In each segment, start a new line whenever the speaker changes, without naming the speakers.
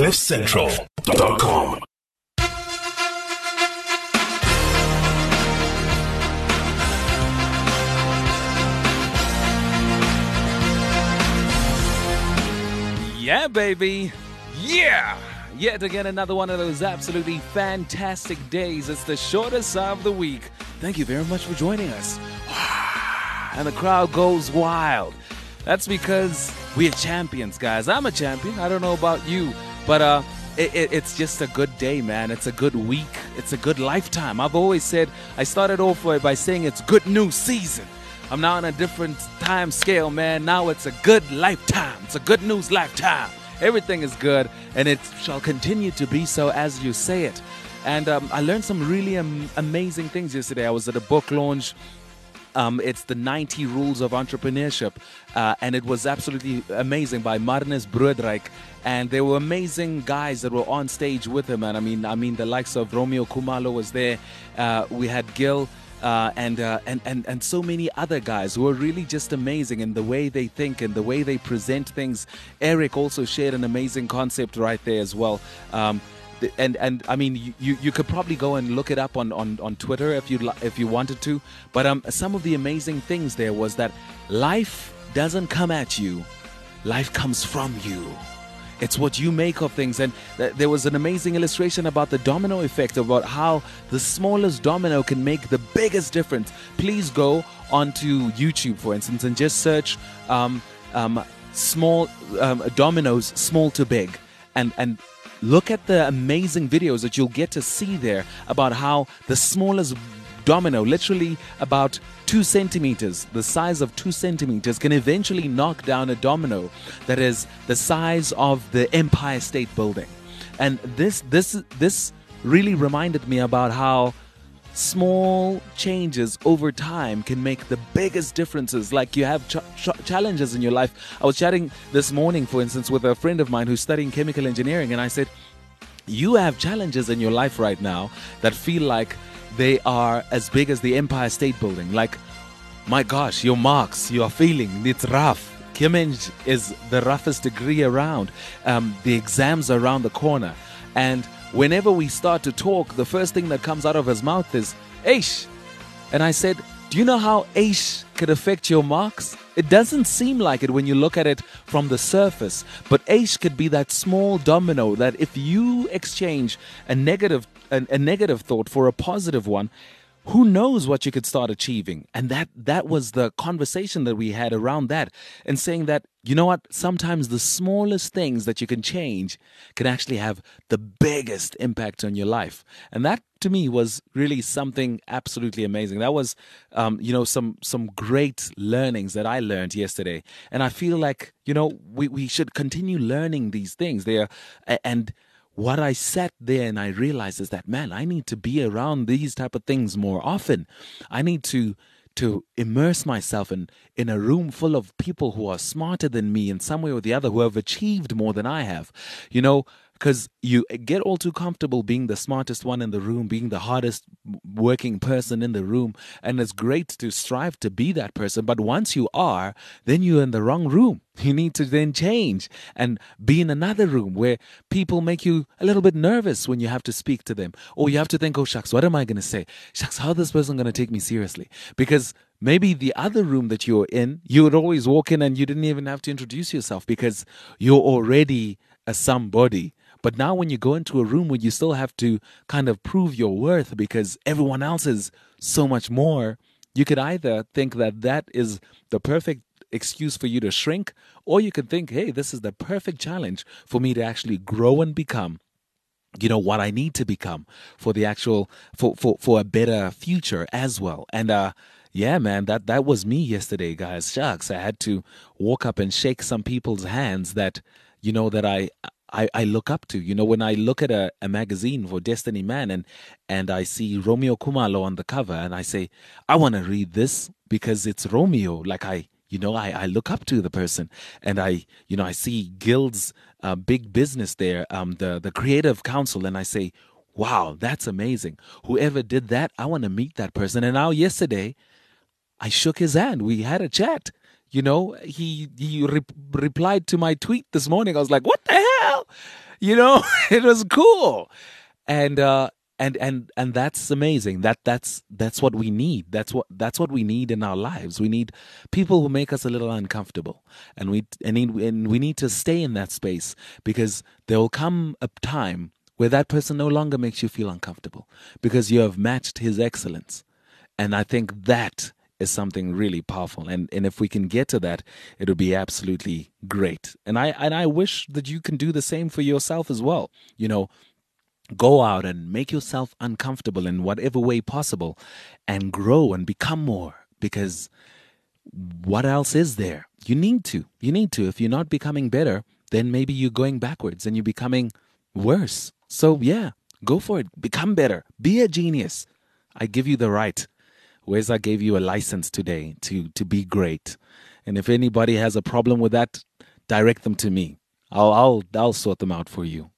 CliffCentral.com.
Yeah, baby. Yeah. Yet again, another one of those absolutely fantastic days. It's the shortest of the week. Thank you very much for joining us. And the crowd goes wild. That's because we're champions, guys. I'm a champion. I don't know about you, but it's just a good day, man. It's a good week. It's a good lifetime. I've always said, I started off by saying it's good new season. I'm now on a different time scale, man. Now it's a good lifetime. It's a good news lifetime. Everything is good, and it shall continue to be so as you say it. And I learned some really amazing things yesterday. I was at a book launch. It's the 90 Rules of Entrepreneurship, and it was absolutely amazing by Marnus Broodryk. And there were amazing guys that were on stage with him. And I mean, the likes of Romeo Khumalo was there. We had Gil. And so many other guys who are really just amazing in the way they think and the way they present things. Eric also shared an amazing concept right there as well. And I mean, you could probably go and look it up on Twitter if you wanted to. But some of the amazing things there was that life doesn't come at you, life comes from you. It's what you make of things. And there was an amazing illustration about the domino effect, about how the smallest domino can make the biggest difference. Please go onto YouTube, for instance, and just search small dominoes, small to big. And look at the amazing videos that you'll get to see there about how the smallest domino, literally about 2 centimeters, the size of 2 centimeters, can eventually knock down a domino that is the size of the Empire State Building. And this really reminded me about how small changes over time can make the biggest differences. Like you have challenges in your life. I was chatting this morning, for instance, with a friend of mine who's studying chemical engineering, and I said, you have challenges in your life right now that feel like they are as big as the Empire State Building. Like, my gosh, your marks, you are feeling it's rough. Chem is the roughest degree around. The exams are around the corner. And whenever we start to talk, the first thing that comes out of his mouth is, Aish. And I said, do you know how Aish could affect your marks? It doesn't seem like it when you look at it from the surface. But Aish could be that small domino that if you exchange a negative thought for a positive one, who knows what you could start achieving. And that was the conversation that we had around that, and saying that, you know what, sometimes the smallest things that you can change can actually have the biggest impact on your life. And that to me was really something absolutely amazing. That was some great learnings that I learned yesterday. And I feel like, we should continue learning these things there. And what I sat there and I realized is that, man, I need to be around these type of things more often. I need to immerse myself in a room full of people who are smarter than me in some way or the other, who have achieved more than I have. Because you get all too comfortable being the smartest one in the room, being the hardest working person in the room. And it's great to strive to be that person. But once you are, then you're in the wrong room. You need to then change and be in another room where people make you a little bit nervous when you have to speak to them. Or you have to think, oh, shucks, what am I going to say? Shucks, how is this person going to take me seriously? Because maybe the other room that you're in, you would always walk in and you didn't even have to introduce yourself because you're already a somebody. But now when you go into a room where you still have to kind of prove your worth because everyone else is so much more, you could either think that is the perfect excuse for you to shrink, or you could think, hey, this is the perfect challenge for me to actually grow and become, what I need to become for the actual, for a better future as well. And yeah, man, that was me yesterday, guys. Shucks, I had to walk up and shake some people's hands that, that I look up to. When I look at a magazine for Destiny Man and I see Romeo Khumalo on the cover and I say, I want to read this because it's Romeo. Like I look up to the person, and I see Gild's big business there, the Creative Council, and I say, wow, that's amazing. Whoever did that, I want to meet that person. And now yesterday, I shook his hand. We had a chat. He replied to my tweet this morning. I was like, what the hell? you know, it was cool. And and that's amazing. That's what we need. That's what we need in our lives. We need people who make us a little uncomfortable, and we need to stay in that space, because there will come a time where that person no longer makes you feel uncomfortable because you have matched his excellence. And I think that is something really powerful. And if we can get to that, it would be absolutely great. And I wish that you can do the same for yourself as well. You know, go out and make yourself uncomfortable in whatever way possible and grow and become more, because what else is there? You need to. You need to. If you're not becoming better, then maybe you're going backwards and you're becoming worse. So, yeah, go for it. Become better. Be a genius. I give you the right. Weza gave you a license today to be great. And if anybody has a problem with that, direct them to me. I'll sort them out for you.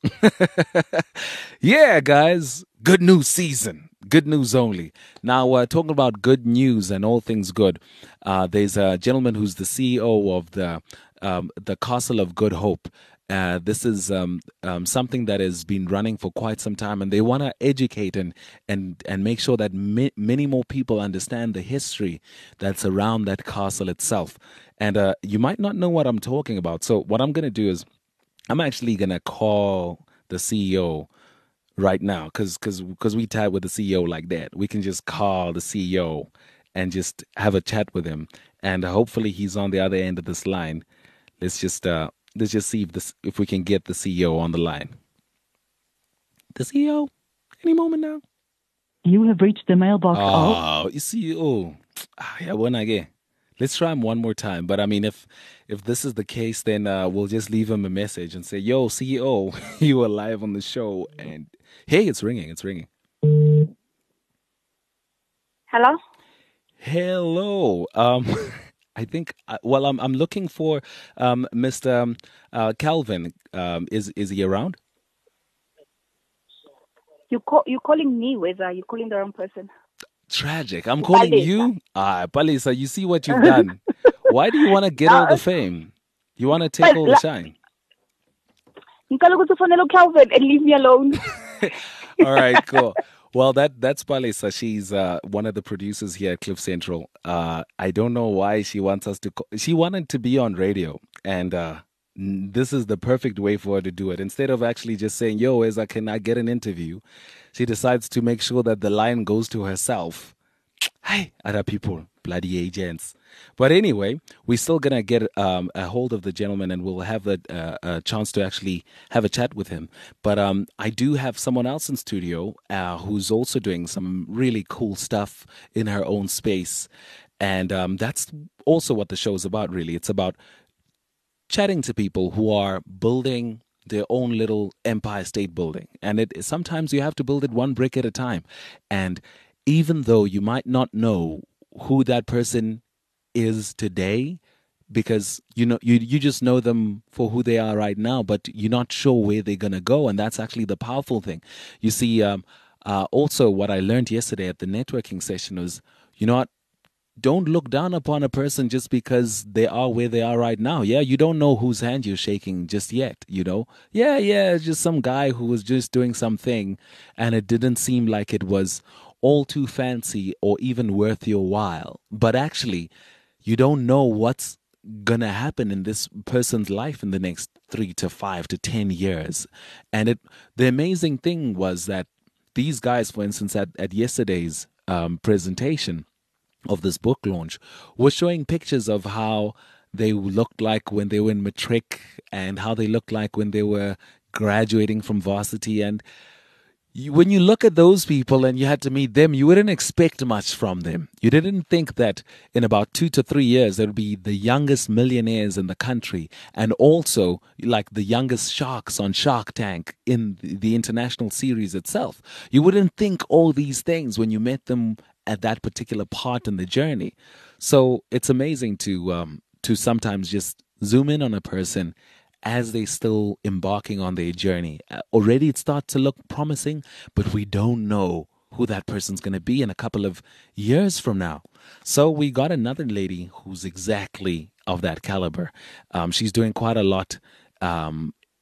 Yeah, guys, good news season. Good news only. Now, talking about good news and all things good, there's a gentleman who's the CEO of the Castle of Good Hope. This is something that has been running for quite some time, and they want to educate and make sure that many more people understand the history that's around that castle itself. And you might not know what I'm talking about. So what I'm going to do is I'm actually going to call the CEO right now, because we tied with the CEO like that. We can just call the CEO and just have a chat with him, and hopefully he's on the other end of this line. Let's just see if we can get the CEO on the line. The CEO, any moment now.
You have reached the mailbox.
Oh, CEO. Yeah, when again. Let's try him one more time. But I mean, if this is the case, then we'll just leave him a message and say, "Yo, CEO, you are live on the show." And hey, it's ringing. It's ringing.
Hello?
Hello. I think. Well, I'm looking for Mr. Calvin. Is he around?
You calling me, Whether you calling the wrong person.
Tragic. I'm calling you. Palisa, you see what you've done. Why do you want to get all the fame? You want to take all the shine.
Calvin and leave me alone.
All right, cool. Well, that's Palisa. She's one of the producers here at Cliff Central. I don't know why she wants us to. She wanted to be on radio, and this is the perfect way for her to do it. Instead of actually just saying, "Yo, Eza, can I get an interview?" she decides to make sure that the line goes to herself. Hey, other people, bloody agents. But anyway, we're still going to get a hold of the gentleman, and we'll have a chance to actually have a chat with him. But I do have someone else in studio who's also doing some really cool stuff in her own space. And that's also what the show is about, really. It's about chatting to people who are building their own little empire state building. And sometimes you have to build it one brick at a time. And even though you might not know who that person is today, because you just know them for who they are right now, but you're not sure where they're going to go. And that's actually the powerful thing. You see, also what I learned yesterday at the networking session was, don't look down upon a person just because they are where they are right now. Yeah, you don't know whose hand you're shaking just yet, Yeah, it's just some guy who was just doing something, and it didn't seem like it was all too fancy or even worth your while. But actually, you don't know what's gonna happen in this person's life in the next 3 to 5 to 10 years. And the amazing thing was that these guys, for instance, at yesterday's presentation of this book launch, were showing pictures of how they looked like when they were in matric and how they looked like when they were graduating from varsity. And when you look at those people and you had to meet them, you wouldn't expect much from them. You didn't think that in about 2 to 3 years, there would be the youngest millionaires in the country, and also like the youngest sharks on Shark Tank in the international series itself. You wouldn't think all these things when you met them at that particular part in the journey. So it's amazing to sometimes just zoom in on a person as they're still embarking on their journey. Already it starts to look promising, but we don't know who that person's going to be in a couple of years from now. So we got another lady who's exactly of that caliber. She's doing quite a lot.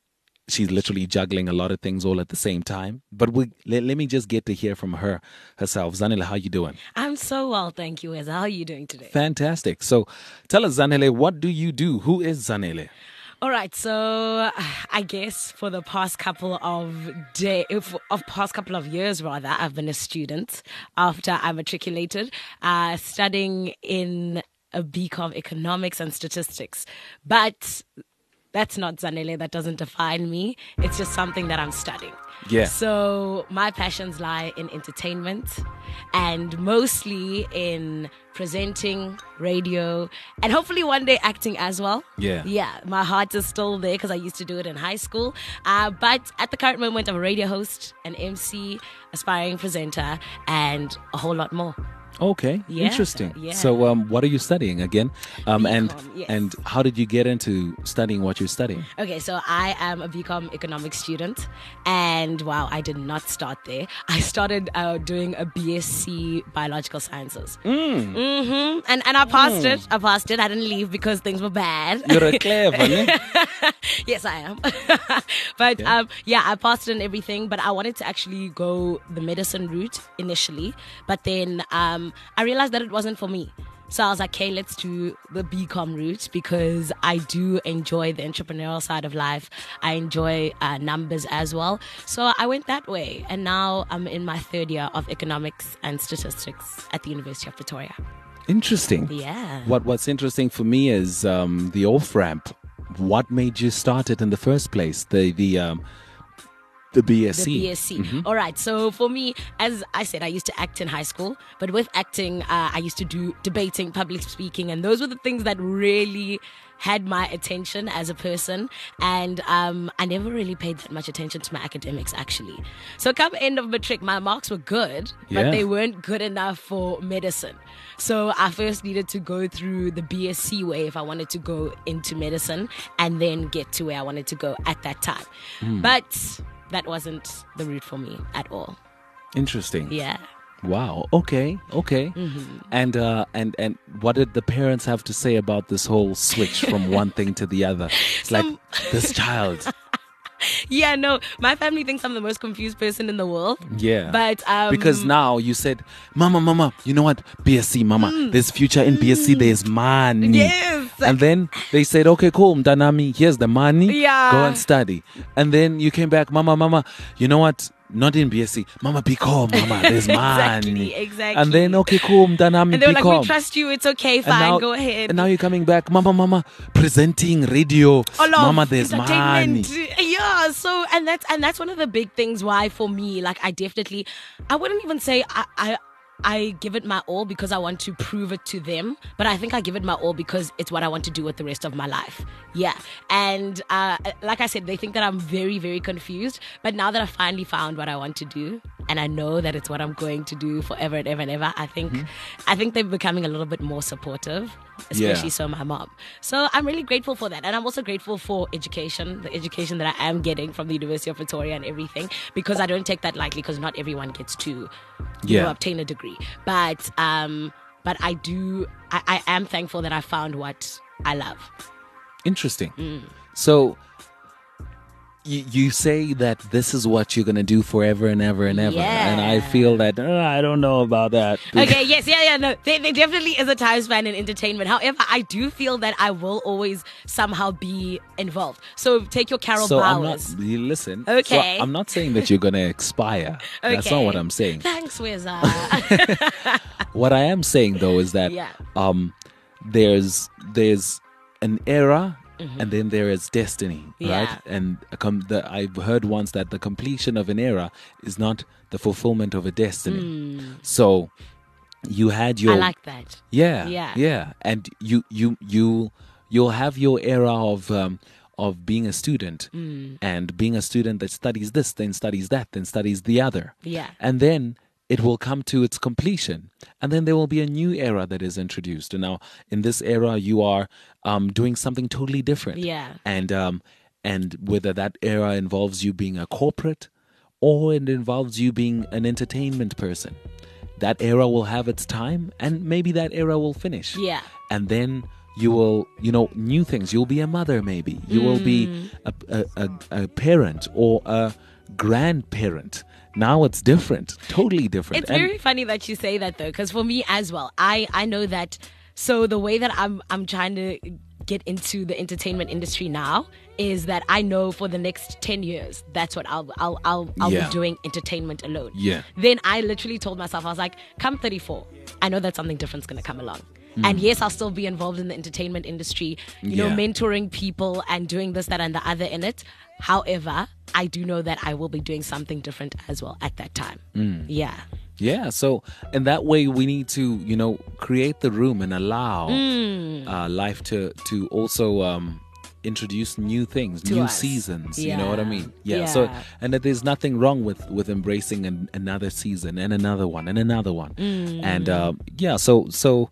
she's literally juggling a lot of things all at the same time. But let me just get to hear from her herself. Zanele, how you doing?
I'm so well, thank you, Ezra. How are you doing today?
Fantastic. So tell us, Zanele, what do you do? Who is Zanele?
All right, so I guess for the past couple of years, rather, I've been a student after I matriculated, studying in a BCom Economics and Statistics. But that's not Zanele. That doesn't define me. It's just something that I'm studying.
Yeah.
So my passions lie in entertainment and mostly in presenting, radio, and hopefully one day acting as well.
Yeah.
Yeah. My heart is still there because I used to do it in high school. But at the current moment, I'm a radio host, an MC, aspiring presenter, and a whole lot more.
Okay,
Yeah,
interesting.
yeah.
So, what are you studying again? And
BCom, yes.
and how did you get into studying what you're studying?
Okay, so I am a BCom economics student, and wow, I did not start there. I started doing a BSc biological sciences. And I passed it. I passed it. I didn't leave because things were bad.
You're a clever, ne?
Yes, I am. But yeah, I passed it and everything. But I wanted to actually go the medicine route initially, but then I realized that it wasn't for me. So I was like, okay, let's do the BCom route because I do enjoy the entrepreneurial side of life. I enjoy numbers as well. So I went that way. And now I'm in my third year of economics and statistics at the University of Pretoria.
Interesting.
Yeah.
What's interesting for me is the off ramp. What made you start it in the first place? The BSc.
The BSc. All right. So for me, as I said, I used to act in high school. But with acting, I used to do debating, public speaking. And those were the things that really had my attention as a person. And I never really paid that much attention to my academics, actually. So come end of matric, my marks were good, but
Yeah.
they weren't good enough for medicine. So I first needed to go through the BSc way if I wanted to go into medicine and then get to where I wanted to go at that time. But that wasn't the route for me at all.
Interesting.
Yeah.
Wow. Okay. And what did the parents have to say about this whole switch from one thing to the other? It's like this child.
Yeah, no, my family thinks I'm the most confused person in the world.
Yeah.
But
Because now you said, Mama, you know what? BSc, Mama. There's future in BSc. There's money.
Yes.
And then they said, okay, cool, Mdanami, here's the money.
Yeah.
Go and study. And then you came back, Mama, you know what? Not in BSc. Mama, BCom, Mama, there's money.
Exactly.
And then, okay, cool, Mdanami,
and they were like,
BCom.
we trust you, it's okay,
And
fine,
now-
go ahead.
And now you're coming back, Mama, presenting radio.
All of
Mama, there's money.
entertainment. Yeah, so and that's one of the big things why for me, like I wouldn't even say I give it my all because I want to prove it to them, but I think I give it my all because it's what I want to do with the rest of my life. Yeah. And like I said, they think that I'm very, very confused. But now that I finally found what I want to do, and I know that it's what I'm going to do forever and ever and ever, I think they're becoming a little bit more supportive, especially so my mom. So I'm really grateful for that. And I'm also grateful for education, the education that I am getting from the University of Pretoria and everything, because I don't take that lightly because not everyone gets to obtain a degree. But I am thankful that I found what I love.
Interesting. So you say that this is what you're going to do forever and ever and ever.
Yeah.
And I feel that, I don't know about that.
Okay, yes, yeah, no. There definitely is a time span in entertainment. However, I do feel that I will always somehow be involved. So take your Carol
So
Bowers.
listen.
Okay.
So I'm not saying that you're going to expire. That's not
Okay.
what I'm saying.
Thanks, Weza.
What I am saying though is that
Yeah.
there's an era and then there is destiny, right?
Yeah.
And I've heard once that the completion of an era is not the fulfillment of a destiny. So you had your
I like that.
yeah, and you'll have your era of being a student and being a student that studies this, then studies that, then studies the other.
Yeah.
And then it will come to its completion. And then there will be a new era that is introduced. And now in this era, you are doing something totally different.
Yeah.
And whether that era involves you being a corporate or it involves you being an entertainment person, that era will have its time and maybe that era will finish.
Yeah.
And then you will, new things. You'll be a mother, maybe. You will be a parent or a grandparent. Now it's different, totally different.
It's very funny that you say that, though, because for me as well, I know that. So the way that I'm trying to get into the entertainment industry now is that I know for the next 10 years that's what I'll be doing, entertainment alone.
Yeah.
Then I literally told myself, I was like, come 34, I know that something different's going to come along. And yes, I'll still be involved in the entertainment industry, you know, mentoring people and doing this, that, and the other in it. However, I do know that I will be doing something different as well at that time. Yeah.
Yeah, so in that way, we need to, create the room and allow life to also introduce new things, new seasons. You know what I mean? Yeah. So, and that there's nothing wrong with embracing another season and another one and another one. And so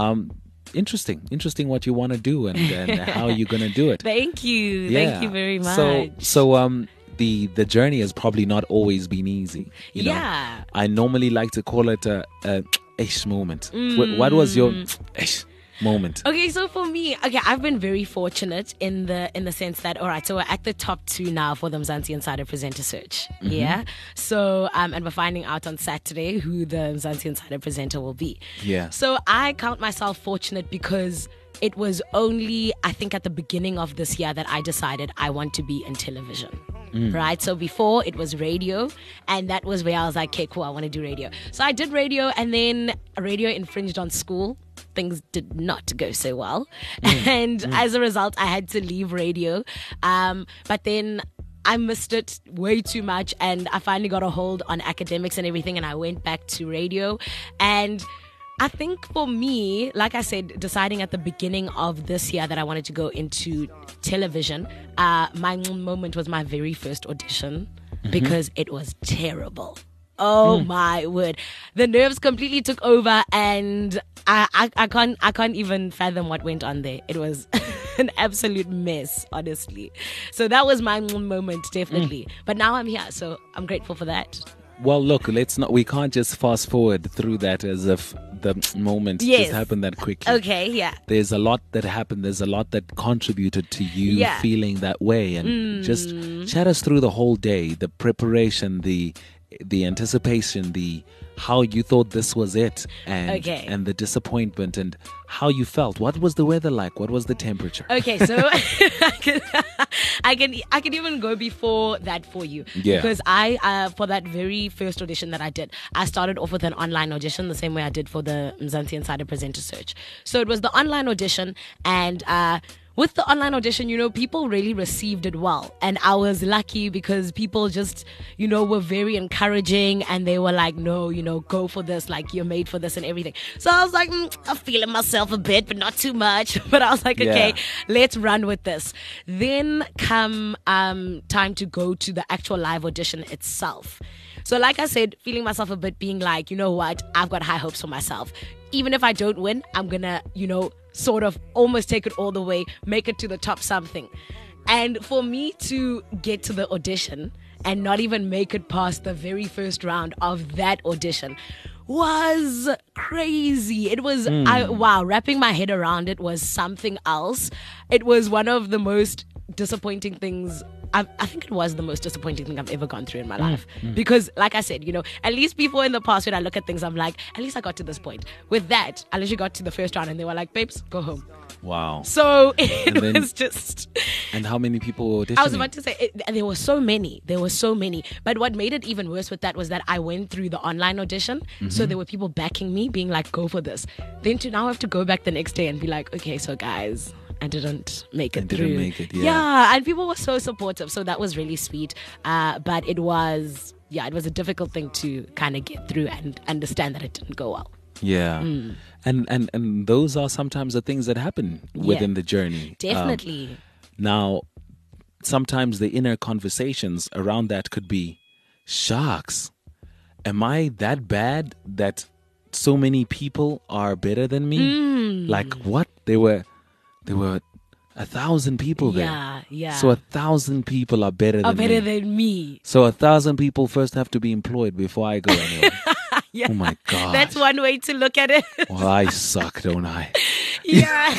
interesting what you want to do and how you're going to do it.
Thank you. Thank you very much.
So the journey has probably not always been easy. You know? I normally like to call it a ish moment. What was your ish moment?
Okay, so for me, I've been very fortunate in the sense that, all right, so we're at the top 2 now for the Mzansi Insider Presenter Search. Yeah. So and we're finding out on Saturday who the Mzansi Insider Presenter will be. Yeah. So I count myself fortunate because it was only, I think, at the beginning of this year that I decided I want to be in television. Right? So before it was radio, and that was where I was like, okay, cool, I want to do radio. So I did radio, and then radio infringed on school. Things did not go so well. And as a result, I had to leave radio. But then I missed it way too much, and I finally got a hold on academics and everything, and I went back to radio. And I think for me, like I said, deciding at the beginning of this year that I wanted to go into television, my moment was my very first audition because it was terrible. Oh my word. The nerves completely took over, and I can't even fathom what went on there. It was an absolute mess, honestly. So that was my moment, definitely. But now I'm here, so I'm grateful for that.
Well, look, we can't just fast forward through that as if the moment just happened that quickly.
Okay, yeah.
There's a lot that happened. There's a lot that contributed to you feeling that way. And just chat us through the whole day, the preparation, the anticipation, how you thought this was it, and the disappointment, and how you felt. What was the weather like? What was the temperature?
Okay, so I can even go before that for you. Yeah. Because I for that very first audition that I did, I started off with an online audition the same way I did for the Mzansi Insider Presenter Search. So it was the online audition, and with the online audition, people really received it well. And I was lucky because people just, were very encouraging, and they were like, no, go for this, like you're made for this and everything. So I was like, I'm feeling myself a bit, but not too much. But I was like, okay, let's run with this. Then come time to go to the actual live audition itself. So like I said, feeling myself a bit, being like, you know what, I've got high hopes for myself. Even if I don't win, I'm gonna, sort of almost take it all the way, make it to the top something. And for me to get to the audition and not even make it past the very first round of that audition was crazy. It was, wrapping my head around it was something else. It was one of the most disappointing things. I think it was the most disappointing thing I've ever gone through in my life. Because, like I said, at least before in the past when I look at things, I'm like, at least I got to this point. With that, I literally got to the first round and they were like, babes, go home.
Wow.
So it was just...
And how many people auditioning?
I was about to say, there were so many. But what made it even worse with that was that I went through the online audition. So there were people backing me, being like, go for this. Then to now have to go back the next day and be like, okay, so guys, I didn't make it through. Yeah, and people were so supportive. So that was really sweet. But it was a difficult thing to kind of get through and understand that it didn't go well.
Yeah. And those are sometimes the things that happen within the journey.
Definitely.
Now, sometimes the inner conversations around that could be, shucks, am I that bad that so many people are better than me? Like what? They were 1,000 people there.
Yeah, yeah.
So 1,000 people are better
Are
than
better
me.
than me.
So 1,000 people first have to be employed before I go anywhere.
Yeah.
Oh my God.
That's one way to look at it.
Well, I suck, don't I?
Yeah.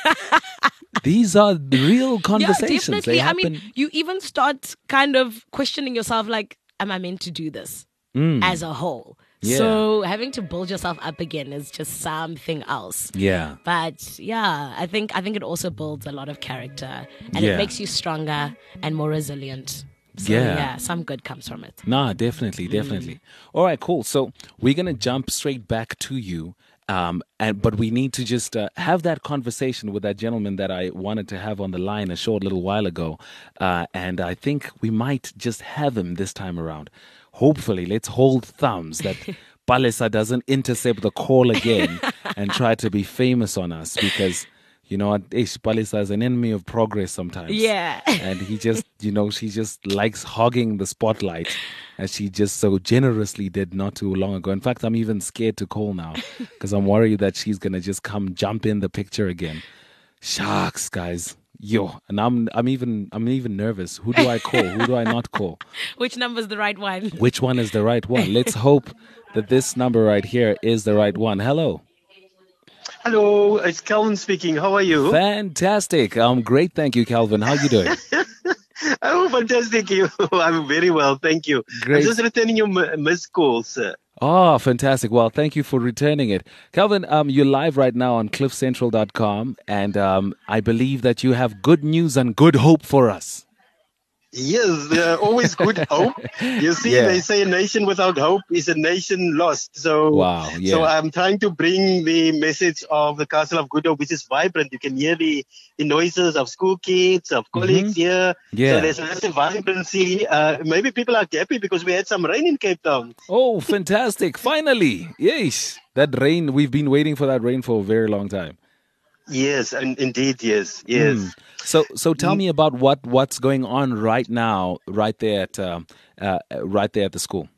These are real
Yeah,
conversations.
definitely.
They
I
happen.
mean, you even start kind of questioning yourself like, am I meant to do this as a whole?
Yeah.
So having to build yourself up again is just something else.
Yeah.
But yeah, I think it also builds a lot of character and
Yeah.
it makes you stronger and more resilient. So
Yeah.
yeah, some good comes from it.
Nah, definitely, definitely. All right, cool. So we're gonna jump straight back to you, but we need to just have that conversation with that gentleman that I wanted to have on the line a short little while ago, and I think we might just have him this time around. Hopefully, let's hold thumbs that Palesa doesn't intercept the call again and try to be famous on us because. You know what? Palesa is an enemy of progress sometimes.
Yeah.
And he just, she just likes hogging the spotlight as she just so generously did not too long ago. In fact, I'm even scared to call now because I'm worried that she's going to just come jump in the picture again. Shucks, guys. Yo, and I'm even nervous. Who do I call? Who do I not call?
Which number's the right one?
Which one is the right one? Let's hope that this number right here is the right one. Hello.
Hello, it's Calvin speaking. How are you?
Fantastic. Great. Thank you, Calvin. How you doing?
Oh, fantastic. I'm very well. Thank you.
Great.
I'm just returning your missed call, sir.
Oh, fantastic. Well, thank you for returning it. Calvin, you're live right now on cliffcentral.com, and I believe that you have good news and good hope for us.
Yes, always good hope. You see,
Yeah.
They say a nation without hope is a nation lost. So,
Wow, yeah.
So I'm trying to bring the message of the Castle of Good Hope, which is vibrant. You can hear the noises of school kids, of colleagues here.
Yeah.
So there's a lot of vibrancy. Maybe people are happy because we had some rain in Cape Town.
Oh, fantastic. Finally. Yes. That rain, we've been waiting for that rain for a very long time.
Yes, and indeed, yes.
So tell me about what's going on right now, right there at the school.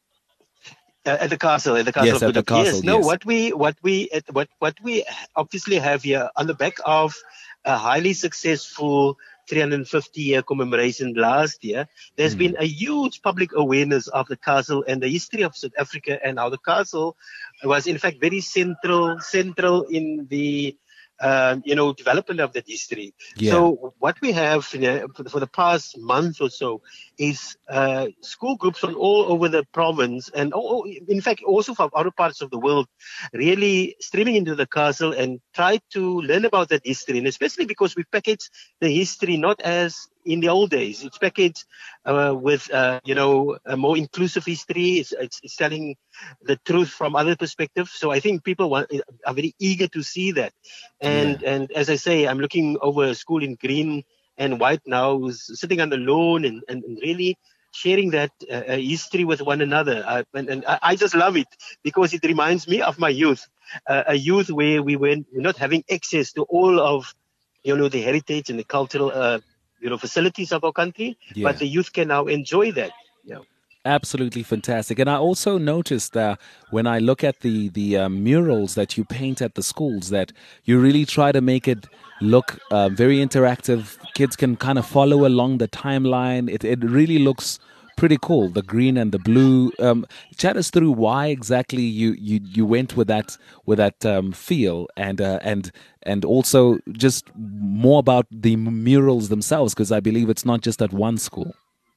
At the castle,
Yes,
of
at the
Good Hope.
castle,
Yes, no.
yes.
What we obviously have here on the back of a highly successful 350-year commemoration last year, there's been a huge public awareness of the castle and the history of South Africa and how the castle was in fact very central in the development of that history.
Yeah.
So what we have for the past month or so is school groups from all over the province and in fact also from other parts of the world really streaming into the castle and try to learn about that history, and especially because we package the history not as in the old days. It's packaged with a more inclusive history. It's telling the truth from other perspectives. So I think people are very eager to see that. And as I say, I'm looking over a school in green and white now, who's sitting on the lawn and really sharing that history with one another. And I just love it because it reminds me of my youth, a youth where we were not having access to all of the heritage and the cultural facilities of our country, but the youth can now enjoy that. Yeah.
Absolutely fantastic. And I also noticed that when I look at the murals that you paint at the schools, that you really try to make it look very interactive. Kids can kind of follow along the timeline. It really looks pretty cool, the green and the blue. Chat us through why exactly you went with that feel, and also just more about the murals themselves, because I believe it's not just at one school.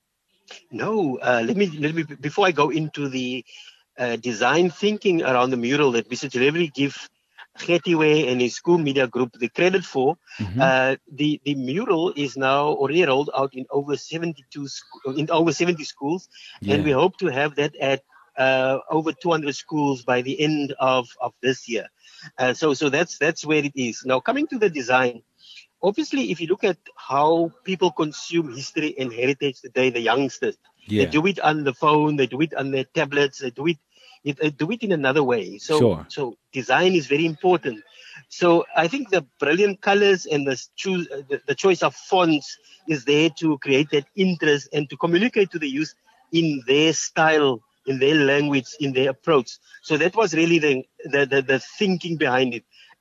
No, let me before I go into the design thinking around the mural that Mr. Delivery give Getiwe and his school media group the credit for. The mural is now already rolled out in over 70 schools, and we hope to have that at over 200 schools by the end of this year. So that's where it is. Now coming to the design. Obviously, if you look at how people consume history and heritage today, the youngsters, they do it on the phone, they do it on their tablets, they do it in another way. So design is very important. So I think the brilliant colors and the choice of fonts is there to create that interest and to communicate to the youth in their style, in their language, in their approach. So that was really the thinking behind it.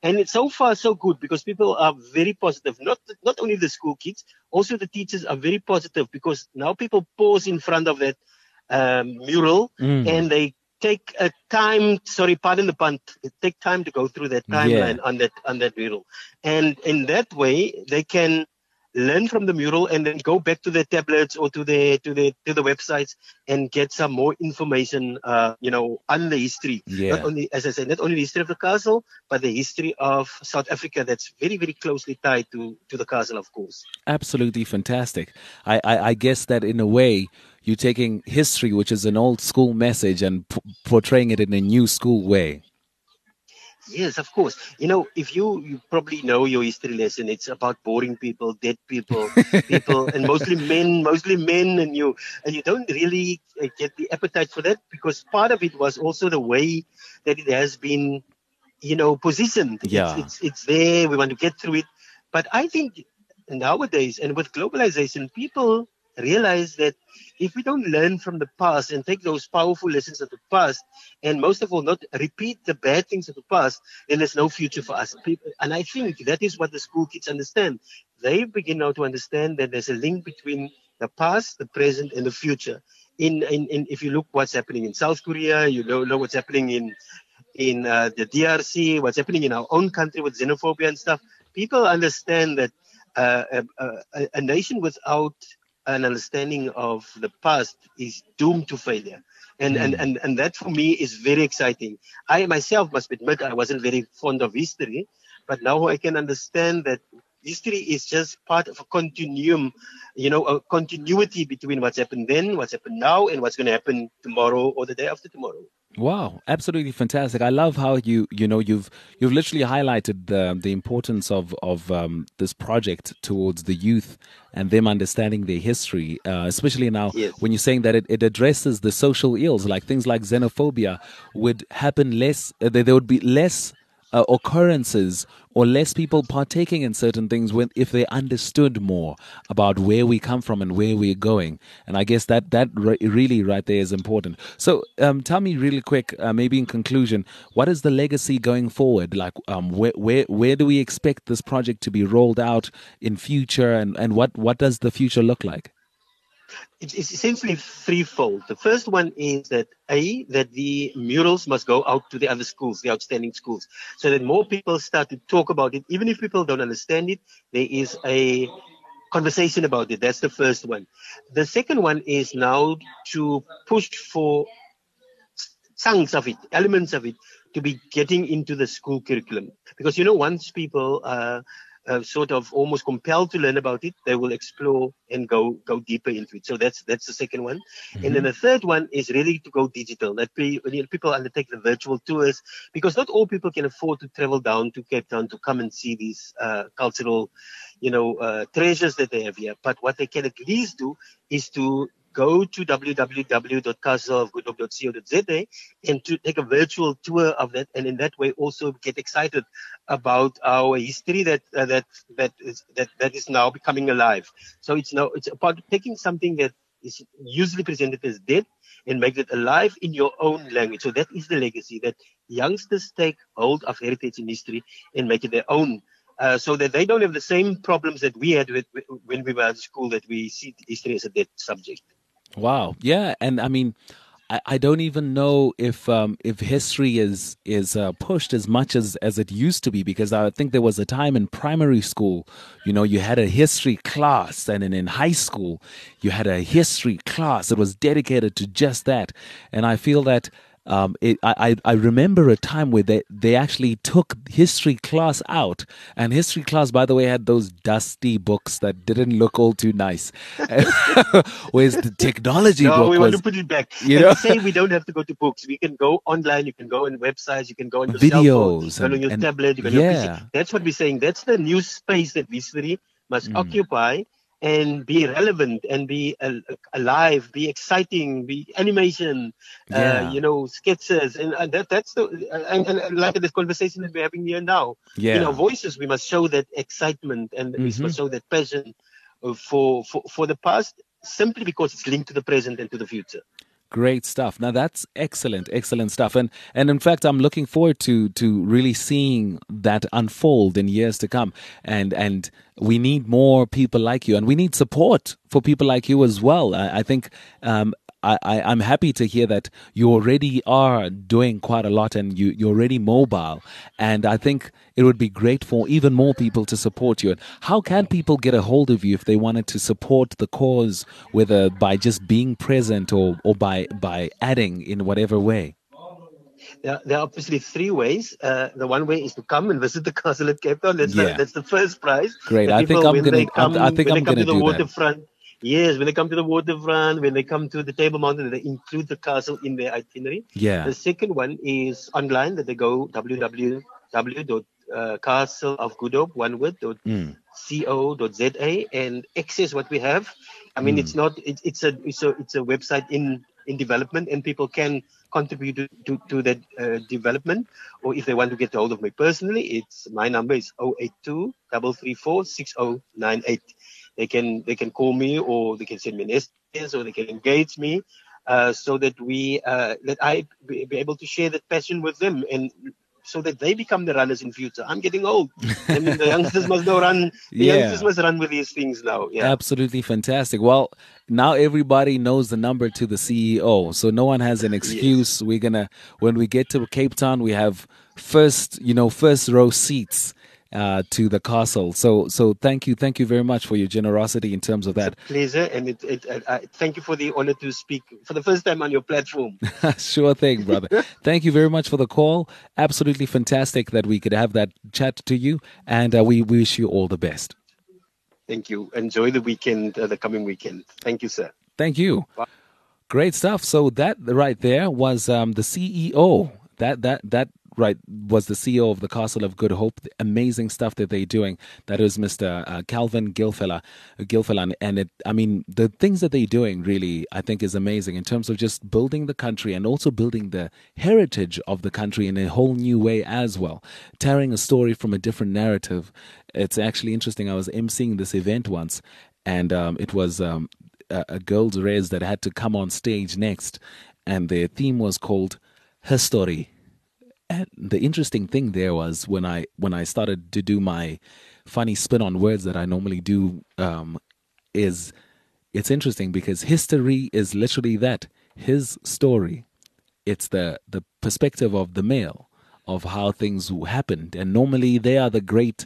And it's so far so good because people are very positive. Not only the school kids, also the teachers are very positive because now people pause in front of that mural and they take a time. Sorry, pardon the pun. They take time to go through that timeline on that mural, and in that way they can learn from the mural and then go back to their tablets or to the websites and get some more information, on the history.
Yeah.
Not only, as I said, not only the history of the castle, but the history of South Africa that's very, very closely tied to the castle, of course.
Absolutely fantastic. I guess that in a way, you're taking history, which is an old school message, and portraying it in a new school way.
Yes, of course. If you probably know your history lesson, it's about boring people, dead people, and mostly men, and you don't really get the appetite for that because part of it was also the way that it has been, positioned.
Yeah.
It's there. We want to get through it. But I think nowadays, and with globalization, people realize that if we don't learn from the past and take those powerful lessons of the past, and most of all, not repeat the bad things of the past, then there's no future for us. And I think that is what the school kids understand. They begin now to understand that there's a link between the past, the present, and the future. If you look what's happening in South Korea, you know what's happening in the DRC, what's happening in our own country with xenophobia and stuff. People understand that a nation without an understanding of the past is doomed to failure. And that for me is very exciting. I myself must admit I wasn't very fond of history, but now I can understand that history is just part of a continuum, a continuity between what's happened then, what's happened now, and what's going to happen tomorrow or the day after tomorrow.
Wow, absolutely fantastic! I love how you've literally highlighted the importance of this project towards the youth and them understanding their history, especially now when you're saying that it addresses the social ills, like things like xenophobia would happen less. There would be less occurrences or less people partaking in certain things if they understood more about where we come from and where we're going. And I guess that really right there is important. So tell me really quick, maybe in conclusion, what is the legacy going forward? Like where do we expect this project to be rolled out in future, and what does the future look like?
It's essentially threefold. The first one is that the murals must go out to the other schools, the outstanding schools, so that more people start to talk about it. Even if people don't understand it, there is a conversation about it. That's the first one. The second one is now to push for chunks of it, elements of it, to be getting into the school curriculum. Because, once people are sort of almost compelled to learn about it, they will explore and go deeper into it. So that's the second one. Mm-hmm. And then the third one is really to go digital. That people undertake the virtual tours, because not all people can afford to travel down to Cape Town to come and see these cultural, treasures that they have here. But what they can at least do is to go to www.castleofgoodhope.co.za and to take a virtual tour of that, and in that way also get excited about our history that is now becoming alive. So it's about taking something that is usually presented as dead and make it alive in your own language. So that is the legacy, that youngsters take hold of heritage and history and make it their own. So that they don't have the same problems that we had when we were at school, that we see history as a dead subject.
Wow. Yeah. And I mean, I don't even know if history is pushed as much as it used to be, because I think there was a time in primary school, you had a history class, and then in high school, you had a history class that was dedicated to just that. And I feel that I remember a time where they actually took history class out, and history class, by the way, had those dusty books that didn't look all too nice. Whereas the technology book
we
was,
want to put it back.
We
say we don't have to go to books. We can go online. You can go on websites. You can go on your
videos,
cell phone, on your tablet. You can on your PC. That's what we're saying. That's the new space that history must occupy, and be relevant, and be alive, be exciting, be animation, sketches, and that's the and like this conversation that we're having here now. Yeah. In our voices, we must show that excitement, and we must show that passion for the past, simply because it's linked to the present and to the future.
Great stuff. Now that's excellent stuff. And in fact, I'm looking forward to really seeing that unfold in years to come. And we need more people like you, and we need support for people like you as well. I think I'm happy to hear that you already are doing quite a lot, and you're already mobile. And I think it would be great for even more people to support you. And how can people get a hold of you if they wanted to support the cause, whether by just being present or by adding in whatever way?
There are obviously three ways. The one way is to come and visit the castle at Cape Town. That's the first prize.
Great.
The
I think I'm going to do
waterfront, that. Yes, when they come to the waterfront, when they come to the Table Mountain, they include the castle in their itinerary.
Yeah.
The second one is online, that they go www.castleofgoodhope.co.za and access what we have. I mean, it's a website in development, and people can contribute to that development. Or if they want to get hold of me personally, my number is 082 334 6098. They can call me, or they can send me an SMS, or they can engage me, so that I be able to share that passion with them, and so that they become the runners in future. I'm getting old. I mean, the youngsters must now run. The youngsters must run with these things now. Yeah.
Absolutely fantastic. Well, now everybody knows the number to the CEO, so no one has an excuse. Yes. When we get to Cape Town, we have first row seats to the castle. So thank you very much for your generosity in terms of that.
It's a pleasure, and thank you for the honor to speak for the first time on your platform.
Sure thing, brother. Thank you very much for the call. Absolutely fantastic that we could have that chat to you, and we wish you all the best.
Thank you. Enjoy the weekend, the coming weekend. Thank you, sir.
Thank you. Bye. Great stuff. So that right there was the CEO. That right was the CEO of the Castle of Good Hope. The amazing stuff that they're doing. That is Mr. Calvin Gilfillan. And the things that they're doing really, I think, is amazing in terms of just building the country and also building the heritage of the country in a whole new way as well. Telling a story from a different narrative. It's actually interesting. I was emceeing this event once, and it was a girls' race that had to come on stage next, and their theme was called Her Story. And the interesting thing there was when I started to do my funny spin on words that I normally do, it's interesting because history is literally that, his story. It's the perspective of the male, of how things happened. And normally they are the great,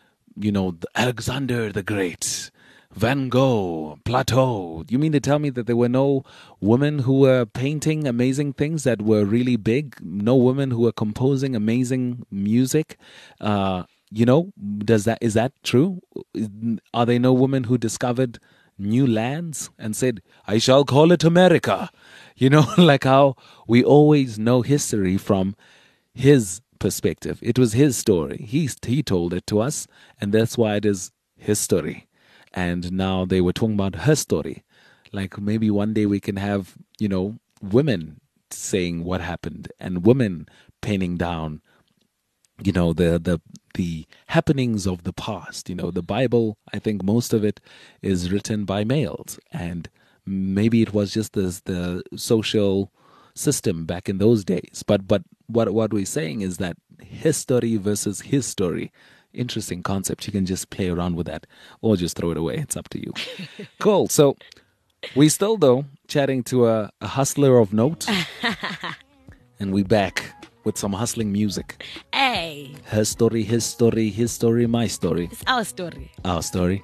Alexander the Great, Van Gogh, Plateau. You mean to tell me that there were no women who were painting amazing things that were really big? No women who were composing amazing music? Is that true? Are there no women who discovered new lands and said, I shall call it America? Like how we always know history from his perspective. It was his story. He told it to us, and that's why it is his story. And now they were talking about her story. Like maybe one day we can have, women saying what happened, and women penning down, the happenings of the past. The Bible, I think most of it is written by males, and maybe it was just the social system back in those days. But what we're saying is that history versus his story. Interesting concept. You can just play around with that or just throw it away. It's up to you. Cool. So we still, though, chatting to a hustler of note. And we back with some hustling music.
Hey.
Her story, his story, his story, my story.
It's our story.
Our story.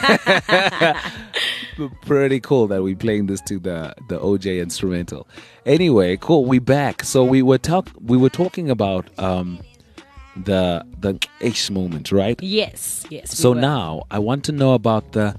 Pretty cool that we're playing this to the OJ instrumental. Anyway, cool. We back. So we were talking about the ish moment, right?
Yes.
So now I want to know about the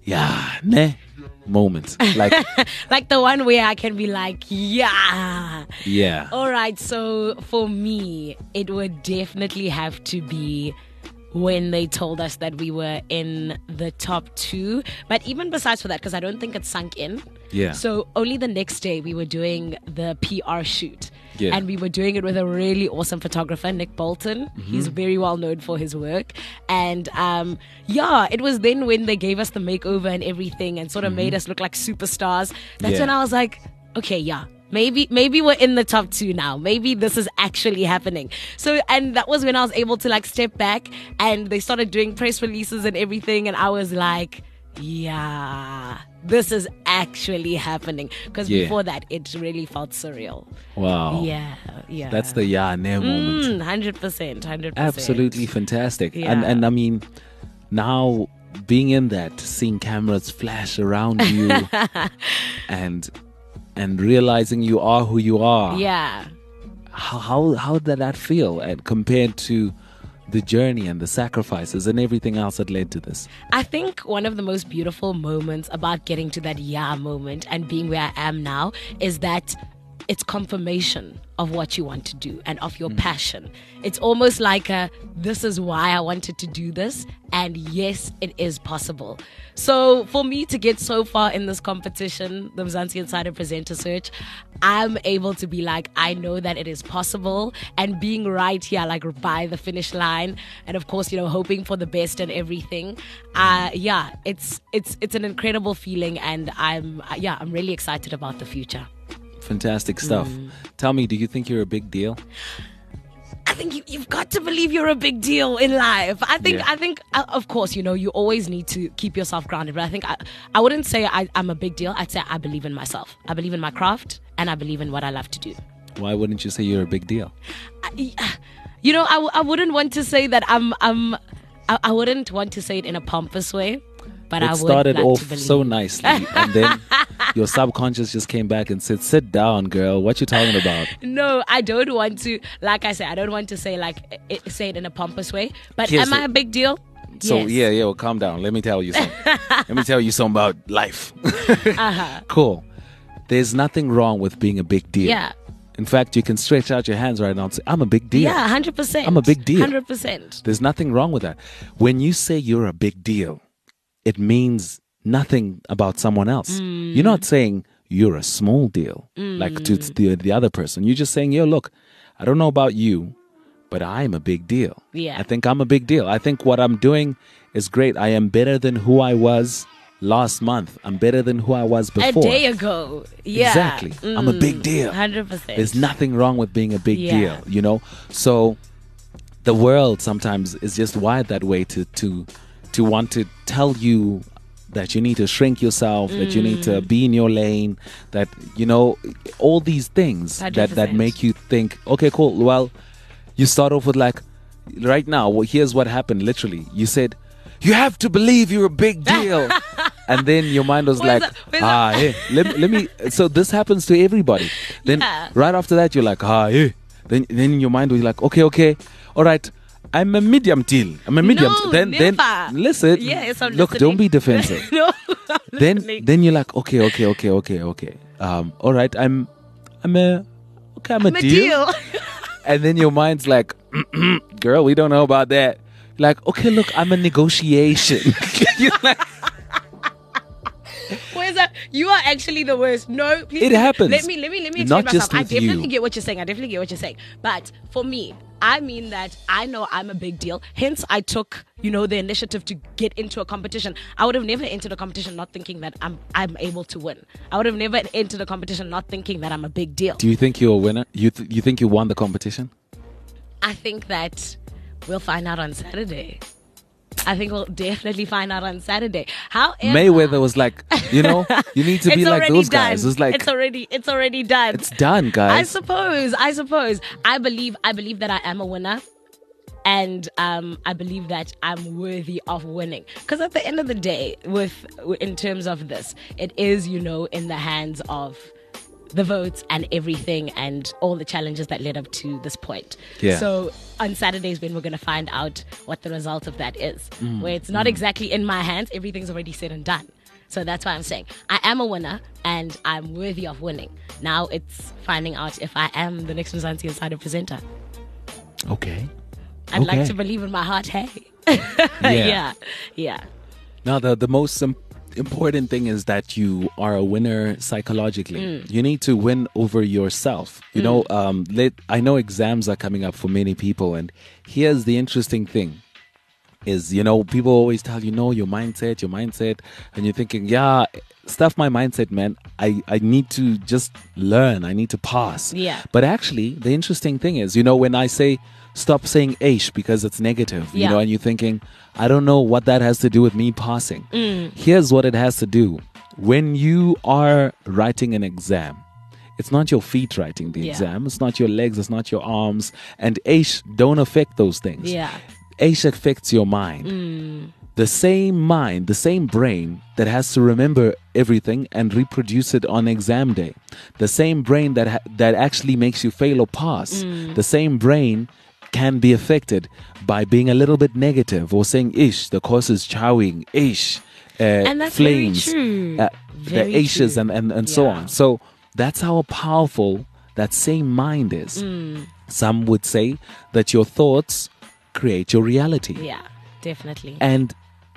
moment, like
like the one where I can be like, yeah. All right. So for me, it would definitely have to be when they told us that we were in the top 2. But even besides for that, because I don't think it sunk in.
Yeah.
So only the next day we were doing the PR shoot.
Yeah.
And we were doing it with a really awesome photographer, Nick Bolton. Mm-hmm. He's very well known for his work. And it was then when they gave us the makeover and everything and sort of made us look like superstars. That's when I was like, okay, yeah. Maybe we're in the top 2 now. Maybe this is actually happening. So, and that was when I was able to like step back and they started doing press releases and everything. And I was like, yeah, this is actually happening. Because before that, it really felt surreal.
Wow.
Yeah.
That's the ne moment.
100%.
Absolutely fantastic.
Yeah.
And I mean, now being in that, seeing cameras flash around you and realizing you are who you are.
Yeah.
How did that feel compared to the journey and the sacrifices and everything else that led to this?
I think one of the most beautiful moments about getting to that moment and being where I am now is that it's confirmation of what you want to do and of your passion. It's almost like this is why I wanted to do this, and yes, it is possible. So for me to get so far in this competition, the Mzansi Insider Presenter Search, I'm able to be like, I know that it is possible, and being right here, like by the finish line, and of course, hoping for the best and everything. It's an incredible feeling, and I'm really excited about the future.
Fantastic stuff. Tell me, do you think you're a big deal?
I think you've got to believe you're a big deal in life. I think, of course, you always need to keep yourself grounded. But I think I wouldn't say I'm a big deal. I'd say I believe in myself. I believe in my craft, and I believe in what I love to do.
Why wouldn't you say you're a big deal?
I wouldn't want to say that I wouldn't want to say it in a pompous way. But
it
I would
started
like
off
to believe.
so nicely, and then your subconscious just came back and said, "Sit down, girl. What you talking about?"
No, I don't want to. Like I said, I don't want to say say it in a pompous way. But
Here's
am I a big deal?
So
Yes.
well, calm down. Let me tell you something. Let me tell you something about life. Cool. There's nothing wrong with being a big deal.
Yeah.
In fact, you can stretch out your hands right now and say, "I'm a big deal."
Yeah, 100%.
I'm a big deal.
100%.
There's nothing wrong with that. When you say you're a big deal, it means nothing about someone else. You're not saying you're a small deal, like to the other person. You're just saying, yo, look, I don't know about you, but I'm a big deal.
Yeah.
I think I'm a big deal. I think what I'm doing is great. I am better than who I was last month. I'm better than who I was before.
A day ago. Yeah.
Exactly. I'm a big deal.
100%.
There's nothing wrong with being a big deal, So the world sometimes is just wired that way to want to tell you that you need to shrink yourself, that you need to be in your lane, that, all these things that make you think, okay, cool. Well, you start off with like, right now, well, here's what happened. Literally, you said, you have to believe you're a big deal. And then your mind was
Where's
like,
that?
hey, let me. So this happens to everybody. Then right after that, you're like, hey. Then in your mind, you're like, okay, all right. I'm a medium deal. I'm a medium.
No,
then
never.
Listen.
Yes, I'm
look,
listening.
don't be defensive.
No, I'm listening.
then you're like, okay. All right, I'm a deal. And then your mind's like, girl, we don't know about that. Like, okay, look, I'm a negotiation. You're like,
Where's that? You are actually the worst. No, please.
It happens.
Let me explain
Not
myself.
just
I
with
definitely
you.
get what you're saying. But for me, I mean that I know I'm a big deal. Hence, I took, the initiative to get into a competition. I would have never entered a competition not thinking that I'm able to win. I would have never entered a competition not thinking that I'm a big deal.
do you think you're a winner? You think you won the competition?
I think that we'll find out on Saturday. I think we'll definitely find out on Saturday. However,
Mayweather was like, you need to be
it's
like
already
those
done.
guys. It's like,
it's already done.
it's done,
I
guys.
suppose. I believe that I am a winner. And I believe that I'm worthy of winning. Because at the end of the day, in terms of this, it is, in the hands of the votes and everything and all the challenges that led up to this point.
Yeah.
So on Saturdays when we're going to find out what the result of that is, where it's not exactly in my hands, everything's already said and done. So that's why I'm saying I am a winner and I'm worthy of winning. Now it's finding out if I am the next Mzansi Insider presenter.
Okay.
I'd like
Okay.
to believe in my heart, hey.
Yeah.
Yeah.
Now, the most important thing is that you are a winner psychologically. You need to win over yourself. I know exams are coming up for many people, and here's the interesting thing. is, you know, people always tell you, no, your mindset, and you're thinking, yeah, stuff my mindset, man. I need to just learn. I need to pass.
Yeah.
But actually, the interesting thing is, you know, when I say stop saying "ish" because it's negative, you
Yeah.
know, and you're thinking, I don't know what that has to do with me passing. Here's what it has to do. When you are writing an exam, it's not your feet writing the
Yeah.
exam. It's not your legs. It's not your arms. And ish don't affect those things.
Yeah.
Ish affects your mind. The same mind, the same brain that has to remember everything and reproduce it on exam day. The same brain that actually makes you fail or pass. The same brain can be affected by being a little bit negative or saying ish, the course is chowing, ish,
And that's
flames,
very true.
the
Very
ashes
true.
and so
Yeah.
on. So that's how powerful that same mind is. Some would say that your thoughts create your reality.
Yeah, definitely.
And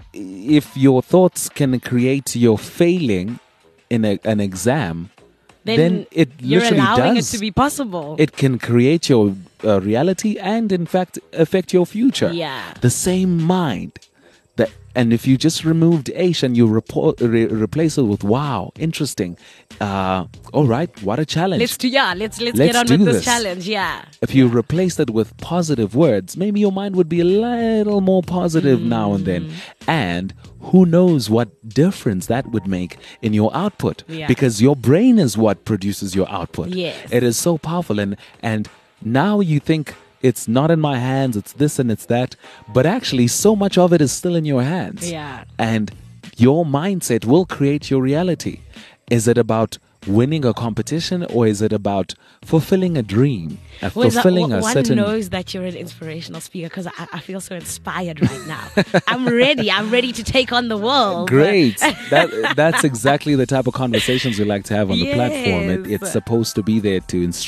if your thoughts can create your failing in an exam, then it
you're
literally
allowing
does.
it to be possible.
It can create your reality and, in fact, affect your future.
Yeah.
The same mind. And if you just removed ish and you replace it with wow, interesting. All right, what a challenge.
Let's get
Let's
on
do
with this
this.
challenge. Yeah.
If you replaced it with positive words, maybe your mind would be a little more positive now and then. And who knows what difference that would make in your output.
Yeah.
Because your brain is what produces your output.
Yes.
It is so powerful. And now you think it's not in my hands, it's this and it's that. But actually, so much of it is still in your hands.
Yeah.
And your mindset will create your reality. Is it about winning a competition or is it about fulfilling a dream? Fulfilling a
one
certain...
knows that you're an inspirational speaker because I feel so inspired right now. I'm ready to take on the world.
Great. That's exactly the type of conversations we like to have on the platform.
Yes.
It's supposed to be there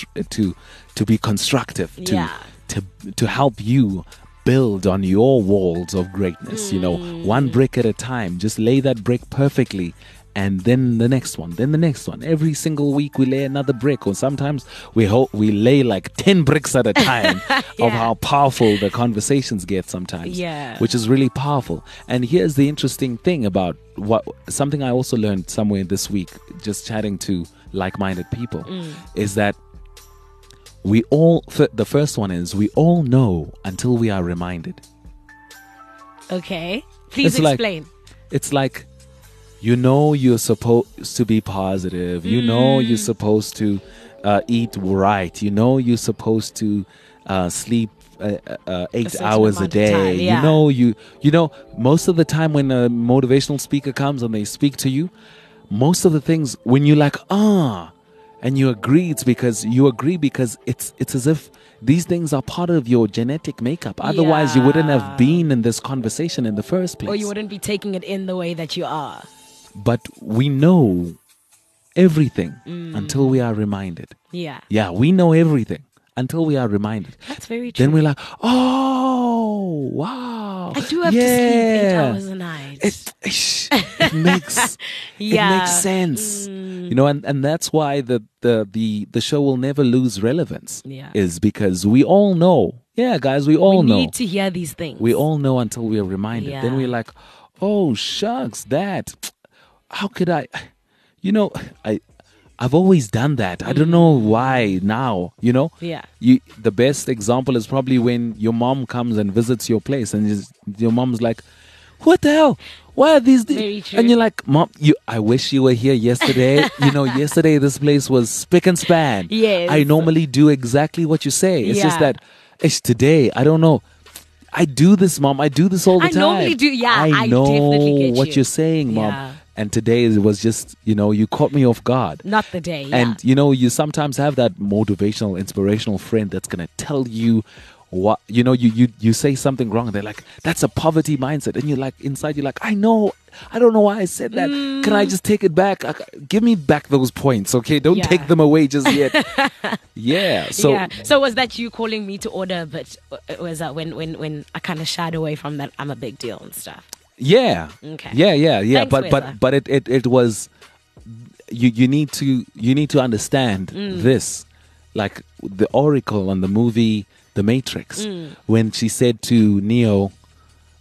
to be constructive, to help you build on your walls of greatness. You know, one brick at a time. Just lay that brick perfectly. And then the next one, then the next one. Every single week we lay another brick, or sometimes we lay like 10 bricks at a time
Yeah.
of how powerful the conversations get sometimes.
Yeah.
Which is really powerful. And here's the interesting thing about something I also learned somewhere this week, just chatting to like-minded people, is that the first one is we all know until we are reminded.
Okay. Please
It's
explain.
It's like, you know, you're supposed to be positive. You know, you're supposed to eat right. You know, you're supposed to sleep 8
certain
hours a
amount of
day.
time, yeah.
You know, most of the time when a motivational speaker comes and they speak to you, most of the things when you're like, and you agree, it's because it's as if these things are part of your genetic makeup. Otherwise, you wouldn't have been in this conversation in the first place.
Or you wouldn't be taking it in the way that you are.
But we know everything until we are reminded.
Yeah.
Yeah, we know everything until we are reminded.
That's very true.
Then we're like, oh, wow.
I do have to sleep 8 hours a night.
It makes
Yeah.
it makes sense. You know, and that's why the show will never lose relevance.
Yeah.
Is because we all know. Yeah, guys, we all
we
know.
need to hear these things.
We all know until we are reminded.
Yeah.
Then we're like, oh shucks, how could I? You know, I've always done that. I don't know why now. You know.
Yeah.
The best example is probably when your mom comes and visits your place, and your mom's like, "What the hell? Why are these?"
Very true.
And you're like, "Mom, I wish you were here yesterday. Yesterday this place was spick and span.
Yes.
I normally do exactly what you say. It's just
Yeah.
that it's today. I don't know." I do this, Mom. I do this all the
I
time.
normally do, yeah,
I
I
know
definitely get
what
you.
you're saying, Mom.
Yeah.
And today it was just, you caught me off guard.
Not the day. Yeah.
And, you sometimes have that motivational, inspirational friend that's going to tell you what, you say something wrong and they're like, that's a poverty mindset. And you're like, inside, you're like, I know. I don't know why I said that. Can I just take it back? Give me back those points, okay? Don't
Yeah.
take them away just yet. Yeah. So
yeah. So was that you calling me to order? But was that when I kind of shied away from that? I'm a big deal and stuff.
yeah.
Okay.
Yeah.
Thanks,
But it was you need to understand this, like the Oracle on the movie The Matrix, when she said to Neo,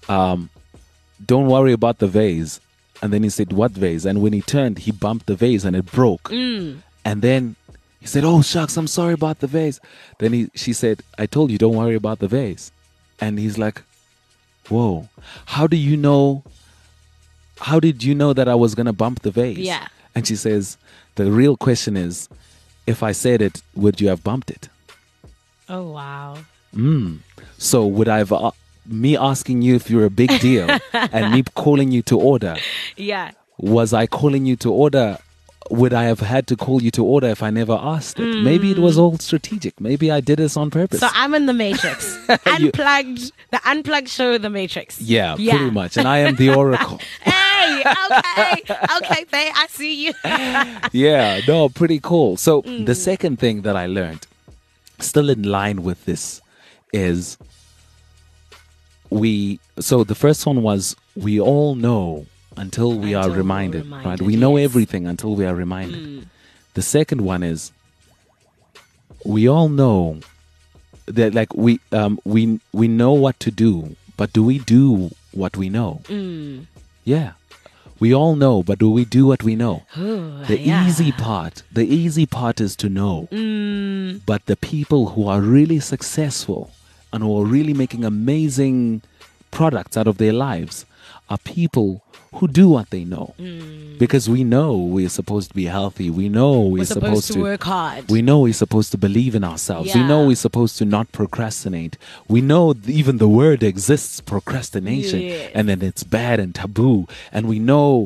don't worry about the vase. And then he said, what vase? And when he turned, he bumped the vase and it broke. And then he said, oh, shucks, I'm sorry about the vase. Then she said, I told you, don't worry about the vase. And he's like, whoa, how did you know that I was going to bump the vase?
Yeah.
And she says, the real question is, if I said it, would you have bumped it?
Oh, wow.
So would I have, me asking you if you're a big deal and me calling you to order,
Yeah.
was I calling you to order? Would I have had to call you to order if I never asked it? Maybe it was all strategic. Maybe I did this on purpose.
So I'm in the Matrix. Unplugged. The Unplugged show, the Matrix.
Yeah, pretty much. And I am the Oracle.
Hey, okay, Faye, I see you.
Yeah, no, pretty cool. So the second thing that I learned, still in line with this, is so the first one was, we all know until we are reminded, right? We know everything until we are reminded. The second one is, we all know that, like, we know what to do, but do we do what we know? Yeah. We all know, but do we do what we know? The easy part is to know. But the people who are really successful and who are really making amazing products out of their lives are people who do what they know. Because we know we're supposed to be healthy. We know we're supposed
to work hard.
We know we're supposed to believe in ourselves. We know we're supposed to not procrastinate. We know even the word exists, procrastination, and then it's bad and taboo. And we know,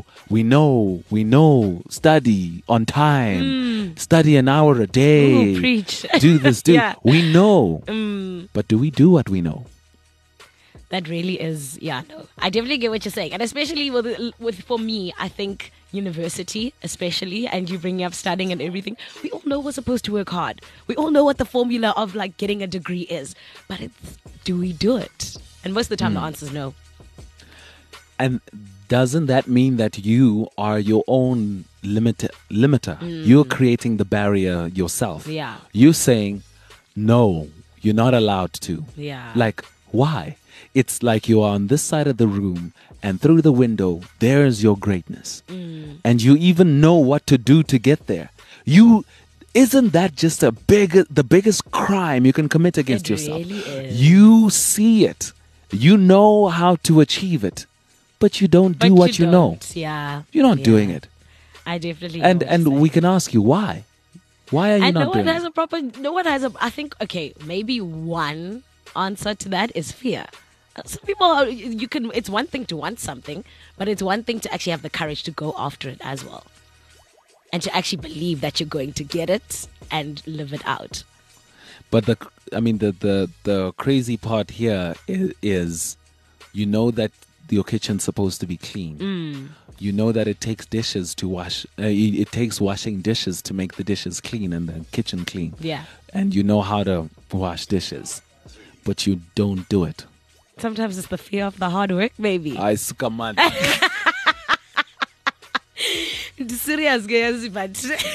study on time, study an hour a day.
Ooh, preach.
Do this, we know. But do we do what we know?
That really is, no. I definitely get what you're saying. And especially with for me, I think university, especially, and you bringing up studying and everything, we all know we're supposed to work hard. We all know what the formula of, like, getting a degree is. But do we do it? And most of the time, the answer is no.
And doesn't that mean that you are your own limiter? You're creating the barrier yourself.
Yeah.
You're saying, no, you're not allowed to.
Yeah.
Like, why? It's like you are on this side of the room, and through the window, there's your greatness. And you even know what to do to get there. Isn't that just the biggest crime you can commit against yourself?
Really is.
You see it. You know how to achieve it. But you don't do what you know.
Yeah.
You're not doing it.
I definitely
And we can ask you why. Why are you not doing it?
No one has I think, okay, maybe one answer to that is fear. Some people it's one thing to want something, but it's one thing to actually have the courage to go after it as well. And to actually believe that you're going to get it and live it out.
But the crazy part here is, you know that your kitchen's supposed to be clean. You know that it takes dishes to wash. It takes washing dishes to make the dishes clean and the kitchen clean.
Yeah.
And you know how to wash dishes, but you don't do it.
Sometimes it's the fear of the hard work, maybe.
Come on.
Serious, guys, but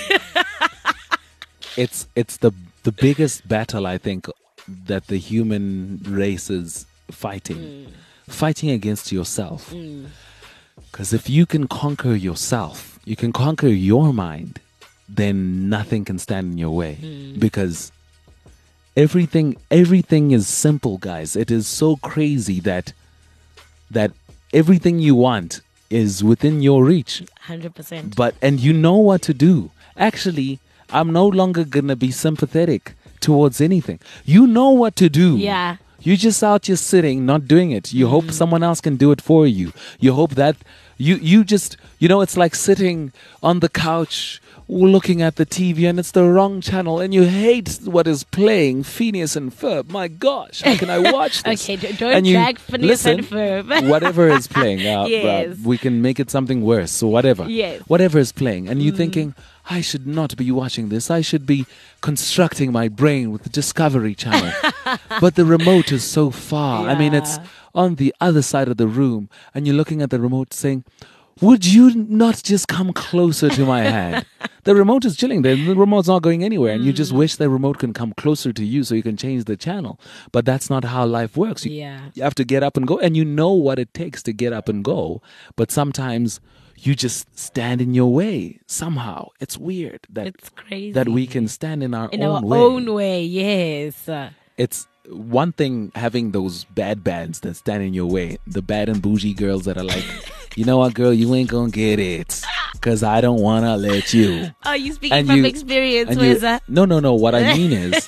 it's the biggest battle, I think, that the human race is fighting against yourself. Because if you can conquer yourself, you can conquer your mind, then nothing can stand in your way. Because everything is simple, guys. It is so crazy that everything you want is within your reach.
100%.
And you know what to do. Actually, I'm no longer gonna be sympathetic towards anything. You know what to do.
Yeah.
You're just out here sitting, not doing it. You hope someone else can do it for you. You hope that you just, it's like sitting on the couch looking at the TV and it's the wrong channel and you hate what is playing, Phineas and Ferb. My gosh, how can I watch this?
Okay, don't drag Phineas and
Ferb. Whatever is playing,
yes.
we can make it something worse. So whatever.
Yes.
Whatever is playing. And you're thinking, I should not be watching this. I should be constructing my brain with the Discovery Channel. But the remote is so far.
Yeah.
I mean, it's on the other side of the room and you're looking at the remote saying, would you not just come closer to my hand? The remote is chilling there. The remote's not going anywhere. And you just wish the remote can come closer to you so you can change the channel. But that's not how life works. You have to get up and go. And you know what it takes to get up and go. But sometimes you just stand in your way somehow. It's weird that
It's crazy.
that we can stand in our
in
own
our
way.
own way, yes.
It's one thing having those bad bands that stand in your way, the bad and bougie girls that are like, you know what, girl, you ain't gonna get it because I don't want to let you.
Oh, you speaking
And
from
you-
experience,
and you-
Weza?
No. What I mean is,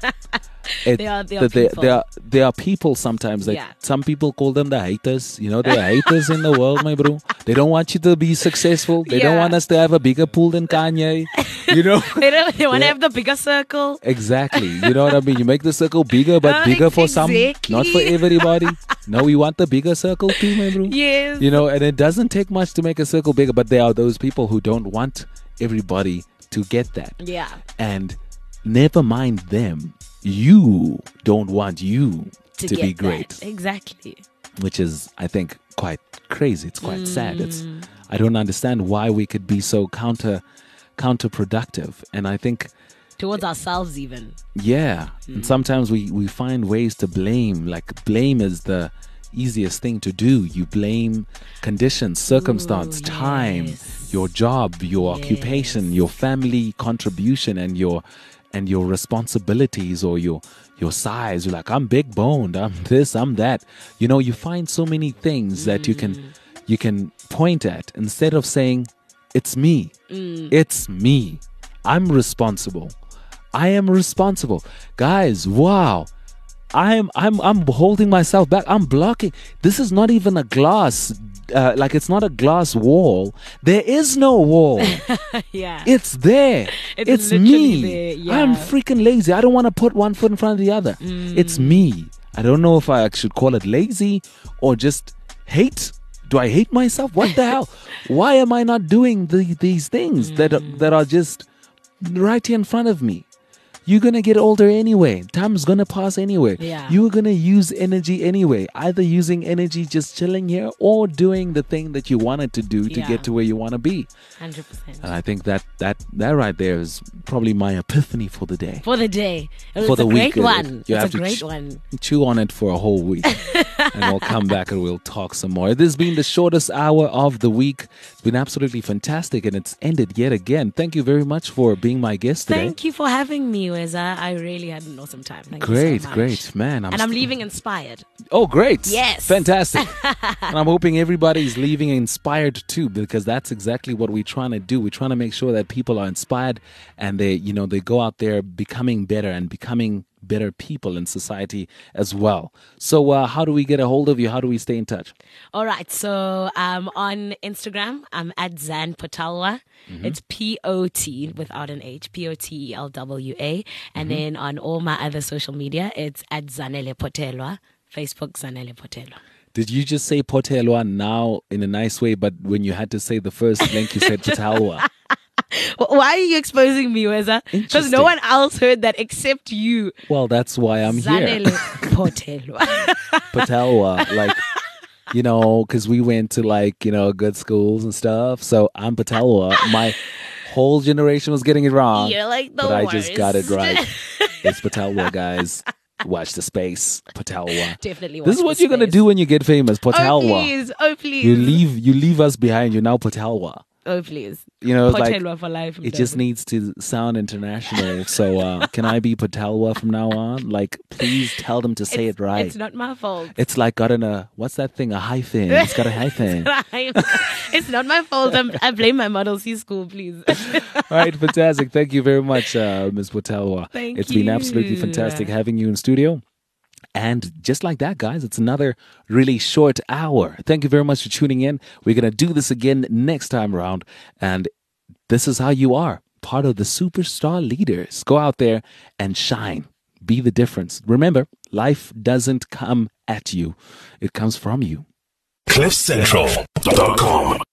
They are people.
there are people sometimes that
Yeah.
some people call them the haters. You know, there are haters in the world, my bro. They don't want you to be successful. They don't
Yeah.
want us to have a bigger pool than Kanye. You know.
They want to
Yeah.
have the bigger circle.
Exactly. You know what I mean? You make the circle bigger, but bigger for some, not for
exactly.
everybody. No, we want the bigger circle too, my bro.
Yes.
You know, and it doesn't take much to make a circle bigger, but there are those people who don't want everybody to get that.
Yeah.
And never mind them. You don't want you to
get
be
that.
great,
Exactly.
which is, I think, quite crazy. It's quite sad.
Mm.
I don't understand why we could be so counterproductive. And I think
Towards ourselves, even.
yeah. And sometimes we find ways to blame. Like, blame is the easiest thing to do. You blame conditions, circumstance, time,
yes.
your job, your occupation, your family contribution, and your responsibilities, or your size. You're like, I'm big boned, I'm this, I'm that. You know, you find so many things that you can point at instead of saying, it's me. It's me. I'm responsible. I am responsible. Guys, wow. I'm holding myself back. I'm blocking. This is not even a glass. Like, it's not a glass wall. There is no wall.
Yeah.
It's there.
It's
me.
literally there, yeah.
I'm freaking lazy. I don't want to put one foot in front of the other. It's me. I don't know if I should call it lazy or just hate. Do I hate myself? What the hell? Why am I not doing these things that are just right here in front of me? You're going to get older anyway. Time's going to pass anyway.
Yeah.
You're going to use energy anyway. Either using energy just chilling here or doing the thing that you wanted to do to
Yeah.
get to where you want to be.
100%.
And I think that right there is probably my epiphany for the day.
For the day. It's
For the
a
week,
great one.
you
It's
have
a
to
great one.
Chew on it for a whole week. And we'll come back and we'll talk some more. This has been the shortest hour of the week. It's been absolutely fantastic, and it's ended yet again. Thank you very much for being my guest today.
Thank you for having me, Weza. I really had an awesome time. Thank
Great,
you so much.
great. Man,
I'm leaving inspired.
Oh, great.
Yes.
Fantastic. And I'm hoping everybody's leaving inspired too, because that's exactly what we're trying to do. We're trying to make sure that people are inspired and they go out there becoming better and becoming better people in society as well. So how do we get a hold of you? How do we stay in touch?
All right. So on Instagram, I'm at Zan Potelwa. It's P-O-T without an H, P-O-T-E-L-W-A. And then on all my other social media, it's at Zanele Potelwa. Facebook, Zanele Potelwa.
Did you just say Potelwa now in a nice way, but when you had to say the first link, you said Potelwa?
Why are you exposing me, Weza? Because
Interesting.
no one else heard that except you.
Well, that's why I'm
Zanele
here.
Potelwa.
Potelwa, like, because we went to good schools and stuff. So I'm Potelwa. My whole generation was getting it wrong.
You're like the
but I
worst.
just got it right. It's Potelwa, guys. Watch the space. Potelwa.
Definitely watch
This is what
the
you're gonna
space.
do when you get famous.
Oh,
Potelwa.
please. Oh, please.
You leave us behind. You're now Potelwa.
Oh, please.
It's like
Potelwa for life.
it just needs to sound international. So can I be Potelwa from now on? Like, please tell them to say it right.
It's not my fault.
It's like got what's that thing? A hyphen. It's got a hyphen.
It's not my fault. I blame my Model C school, please.
All right, fantastic. Thank you very much, Ms. Potelwa.
Thank
It's been absolutely
you.
fantastic having you in studio. And just like that, guys, it's another really short hour. Thank you very much for tuning in. We're going to do this again next time around. And this is how you are, part of the superstar leaders. Go out there and shine. Be the difference. Remember, life doesn't come at you. It comes from you.
CliffCentral.com